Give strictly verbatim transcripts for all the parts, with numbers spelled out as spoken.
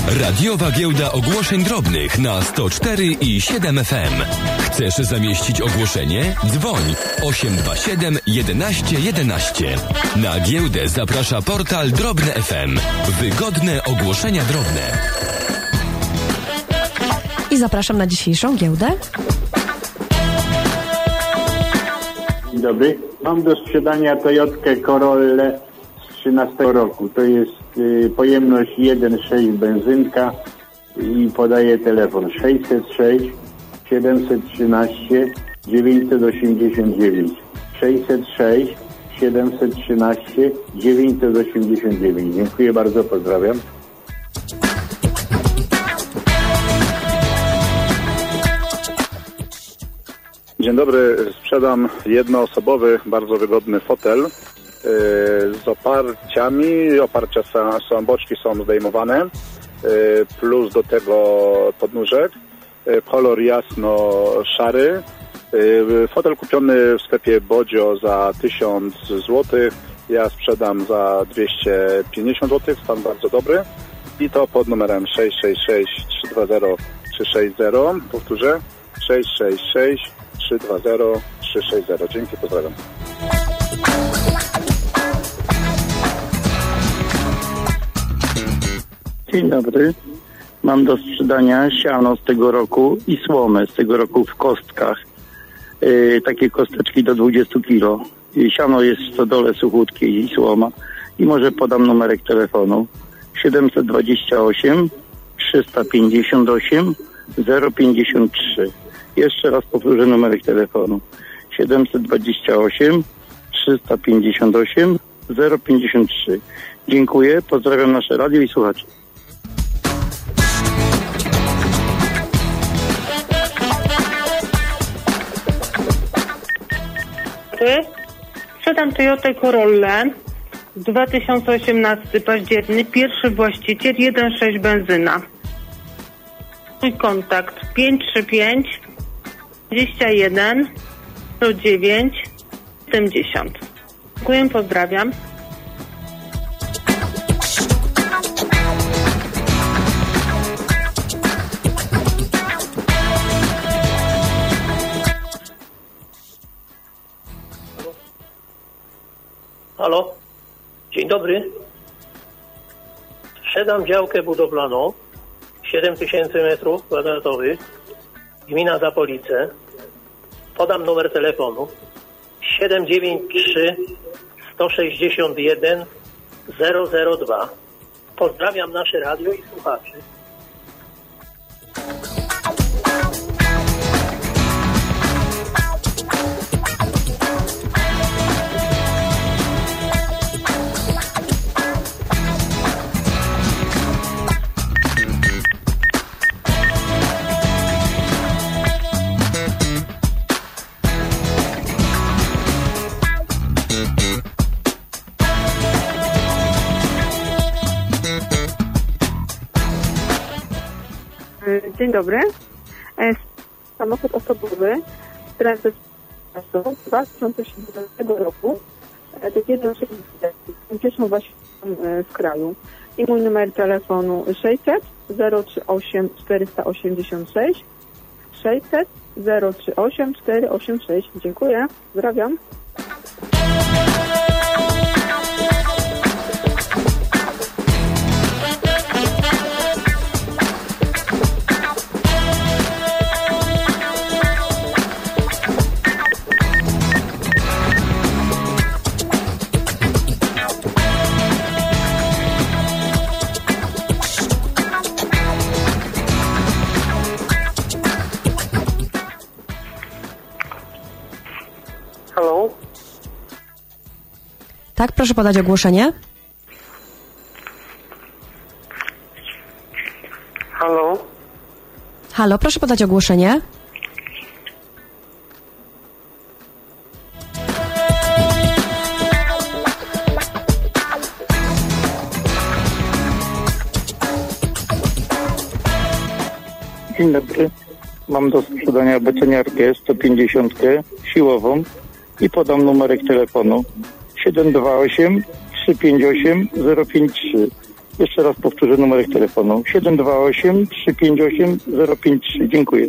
Radiowa Giełda Ogłoszeń Drobnych na sto cztery i siedem F M. Chcesz zamieścić ogłoszenie? Dzwoń osiem dwa siedem jedenaście jedenaście. Na giełdę zaprasza portal Drobne F M. Wygodne ogłoszenia drobne. I zapraszam na dzisiejszą giełdę. Dzień dobry. Mam do sprzedania Toyotkę Corollę z trzynastego roku. To jest y, pojemność jeden przecinek sześć benzynka i podaję telefon sześćset sześć siedemset trzynaście dziewięćset osiemdziesiąt dziewięć. sześćset sześć siedemset trzynaście dziewięćset osiemdziesiąt dziewięć. Dziękuję bardzo, pozdrawiam. Dzień dobry, sprzedam jednoosobowy, bardzo wygodny fotel yy, z oparciami. Oparcia są, są boczki są zdejmowane, yy, plus do tego podnóżek. Yy, kolor jasno-szary. Yy, fotel kupiony w sklepie Bodzio za tysiąc złotych. Ja sprzedam za dwieście pięćdziesiąt złotych, stan bardzo dobry. I to pod numerem sześć sześć sześć trzy dwa zero trzy sześć zero. Powtórzę, sześć sześć sześć trzy dwa zero trzy sześć zero. Dzięki, pozdrawiam. Dzień dobry. Mam do sprzedania siano z tego roku i słomę z tego roku w kostkach. Yy, takie kosteczki do dwadzieścia kilo. Yy, siano jest w stodole suchutkiej i słoma. I może podam numerek telefonu siedemset dwadzieścia osiem trzysta pięćdziesiąt osiem zero pięćdziesiąt trzy. Jeszcze raz powtórzę numerek telefonu siedemset dwadzieścia osiem trzysta pięćdziesiąt osiem zero pięćdziesiąt trzy. Dziękuję, pozdrawiam nasze radio i słuchaczy. Sprzedam Toyotę Corollę dwa tysiące osiemnasty październik, pierwszy właściciel jeden sześć benzyna. Mój kontakt pięć trzy pięć dwadzieścia jeden zero dziewięć siedemdziesiąt. Dziękuję, pozdrawiam. Halo, dzień dobry. Sprzedam działkę budowlaną, siedem tysięcy metrów kwadratowych, gmina Zapolice. Podam numer telefonu siedem dziewięć trzy sto sześćdziesiąt jeden zero zero dwa. Pozdrawiam nasze radio i słuchaczy. Dzień dobry. Samochód osobowy z dwa tysiące siedemnastego roku. To jest jeden z pierwszą właśnie w kraju. I mój numer telefonu sześćset zero trzy osiem czterysta osiemdziesiąt sześć sześćset zero trzy osiem czterysta osiemdziesiąt sześć. Dziękuję. Pozdrawiam. Halo? Tak, proszę podać ogłoszenie. Halo? Halo, proszę podać ogłoszenie. Dzień dobry. Mam do sprzedania beceniarkę sto pięćdziesiąt siłową i podam numerek telefonu siedem dwa osiem trzy pięć osiem zero pięć trzy. Jeszcze raz powtórzę numerek telefonu. siedem dwa osiem trzy pięć osiem zero pięć trzy. Dziękuję.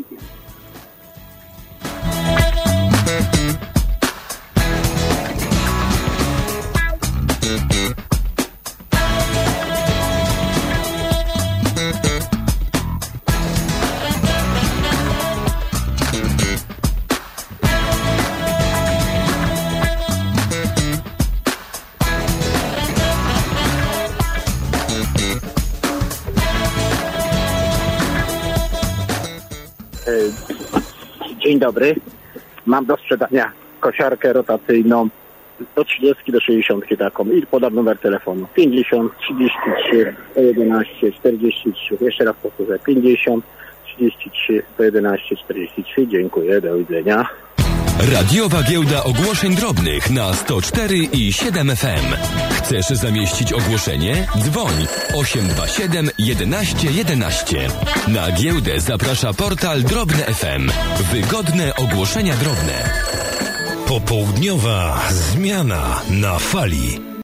Dzień dobry. Mam do sprzedania kosiarkę rotacyjną do trzydziestu do sześćdziesięciu taką i podam numer telefonu. pięćdziesiąt trzydzieści trzy jedenaście czterdzieści trzy. Jeszcze raz powtórzę. pięćdziesiąt trzydzieści trzy jedenaście czterdzieści trzy. Dziękuję. Do widzenia. Radiowa Giełda Ogłoszeń Drobnych na sto cztery i siedem F M. Chcesz zamieścić ogłoszenie? Dzwoń osiem dwa siedem jedenaście jedenaście. Na giełdę zaprasza portal Drobne F M. Wygodne ogłoszenia drobne. Popołudniowa zmiana na fali.